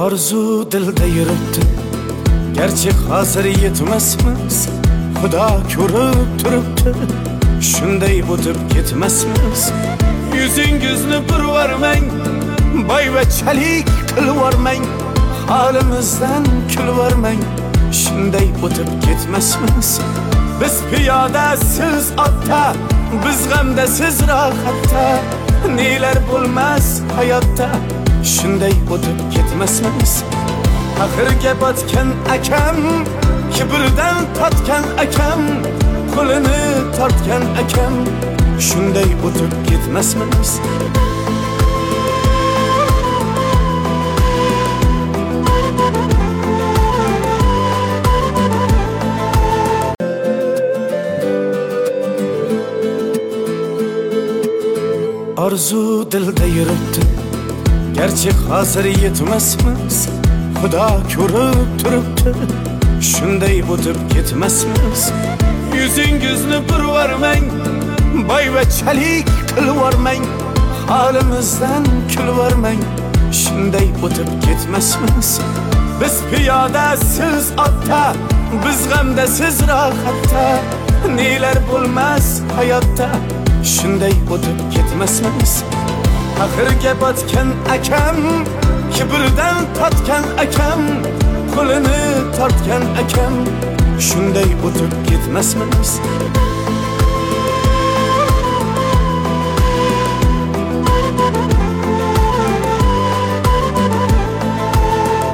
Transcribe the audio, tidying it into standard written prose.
Arzu dilda yuribdi, gerçi hozir yetmasmiz. Xudo ko'rib turibdi, shunday o'tib ketmasmiz. Yuzingizni burvarmang, boyvachalik qilvormang, holimizdan kulvormang, shunday o'tib ketmasmiz. Biz piyoda, siz otda, biz g'amda, siz rohatda, nelar bo'lmas hayotda, shunday o'tib ketmasmiz. Axirga botgan akam, kibrdan totgan akam, qo'lini tortgan akam, shunday o'tib ketmasmiz. Arzu dilda yuribdi, gerçi hozir yetmasmiz. Xudo ko'rib turibdi, shunday o'tib ketmasmiz. Yuzingizni burvarmang, boyvachalik qilvormang, holimizdan kulvormang, shunday o'tib ketmasmiz. Biz piyoda, siz otda, biz g'amda, siz rohatda, nelar bo'lmas hayotda, shunday o'tib ketmasmiz. Axirga botgan akam, kibrdan totgan akam, qo'lini tortgan akam, shunday o'tib ketmasmiz.